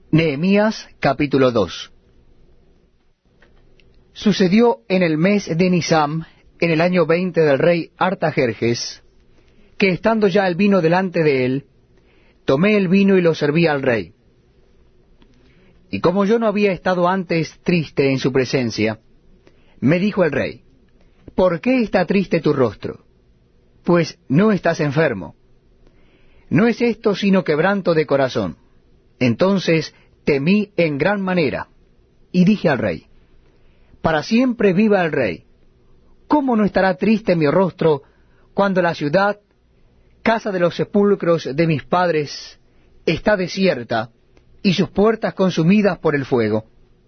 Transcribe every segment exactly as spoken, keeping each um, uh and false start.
Nehemías capítulo dos. Sucedió en el mes de Nisam, en el año veinte del rey Artajerjes, que estando ya el vino delante de él, tomé el vino y lo serví al rey. Y como yo no había estado antes triste en su presencia, me dijo el rey: ¿Por qué está triste tu rostro? Pues no estás enfermo. No es esto sino quebranto de corazón. Entonces temí en gran manera, y dije al rey: Para siempre viva el rey. ¿Cómo no estará triste mi rostro cuando la ciudad, casa de los sepulcros de mis padres, está desierta y sus puertas consumidas por el fuego?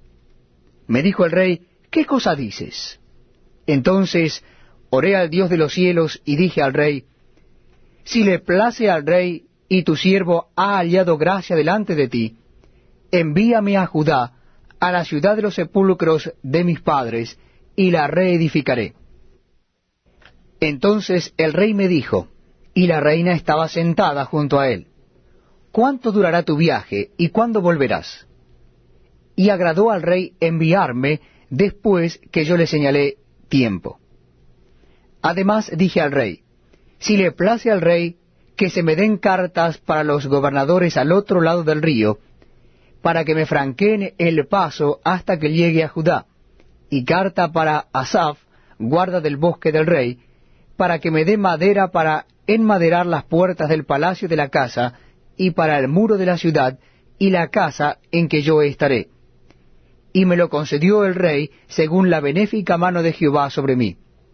Me dijo el rey: ¿Qué cosa dices? Entonces oré al Dios de los cielos y dije al rey: Si le place al rey y tu siervo ha hallado gracia delante de ti, envíame a Judá, a la ciudad de los sepulcros de mis padres, y la reedificaré. Entonces el rey me dijo, y la reina estaba sentada junto a él: ¿Cuánto durará tu viaje, y cuándo volverás? Y agradó al rey enviarme después que yo le señalé tiempo. Además dije al rey: Si le place al rey, que se me den cartas para los gobernadores al otro lado del río, para que me franqueen el paso hasta que llegue a Judá, y carta para Asaf, guarda del bosque del rey, para que me dé madera para enmaderar las puertas del palacio de la casa, y para el muro de la ciudad, y la casa en que yo estaré. Y me lo concedió el rey, según la benéfica mano de Jehová sobre mí.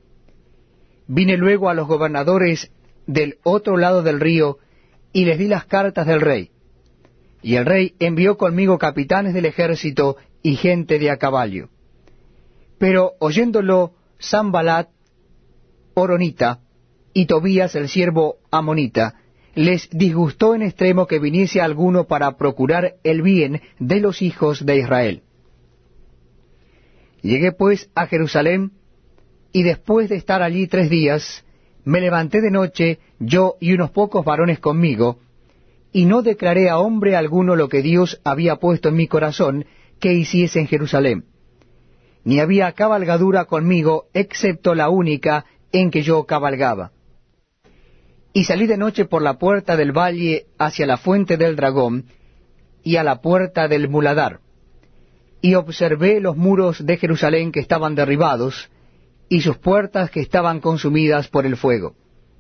Vine luego a los gobernadores del otro lado del río, y les di las cartas del rey. Y el rey envió conmigo capitanes del ejército y gente de a caballo. Pero oyéndolo Sanballat horonita y Tobías el siervo amonita, les disgustó en extremo que viniese alguno para procurar el bien de los hijos de Israel. Llegué pues a Jerusalén, y después de estar allí tres días, me levanté de noche, yo y unos pocos varones conmigo, y no declaré a hombre alguno lo que Dios había puesto en mi corazón que hiciese en Jerusalén. Ni había cabalgadura conmigo, excepto la única en que yo cabalgaba. Y salí de noche por la puerta del valle hacia la fuente del dragón, y a la puerta del muladar, y observé los muros de Jerusalén que estaban derribados, y sus puertas que estaban consumidas por el fuego.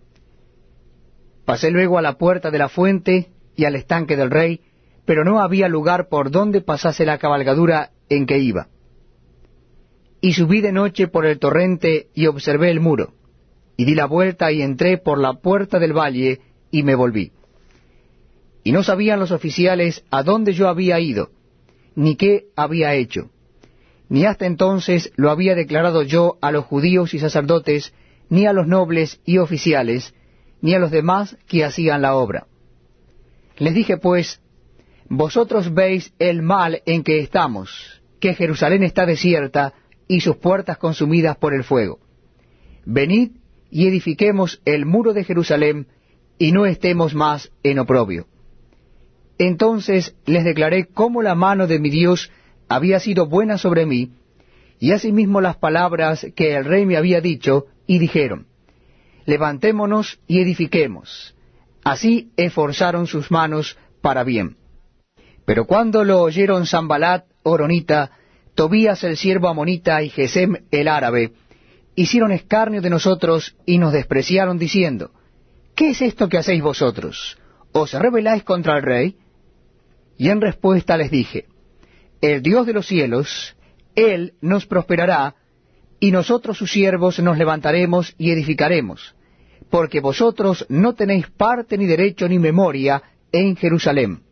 Pasé luego a la puerta de la fuente y al estanque del rey, pero no había lugar por donde pasase la cabalgadura en que iba. Y subí de noche por el torrente y observé el muro, y di la vuelta y entré por la puerta del valle y me volví. Y no sabían los oficiales a dónde yo había ido, ni qué había hecho. Ni hasta entonces lo había declarado yo a los judíos y sacerdotes, ni a los nobles y oficiales, ni a los demás que hacían la obra. Les dije pues: Vosotros veis el mal en que estamos, que Jerusalén está desierta y sus puertas consumidas por el fuego. Venid y edifiquemos el muro de Jerusalén, y no estemos más en oprobio. Entonces les declaré cómo la mano de mi Dios había sido buena sobre mí, y asimismo las palabras que el rey me había dicho, y dijeron: Levantémonos y edifiquemos. Así esforzaron sus manos para bien. Pero cuando lo oyeron Sanballat horonita, Tobías el siervo amonita y Gesem el árabe, hicieron escarnio de nosotros y nos despreciaron diciendo: ¿Qué es esto que hacéis vosotros? ¿Os rebeláis contra el rey? Y en respuesta les dije: El Dios de los cielos, Él nos prosperará, y nosotros sus siervos nos levantaremos y edificaremos, porque vosotros no tenéis parte ni derecho ni memoria en Jerusalén.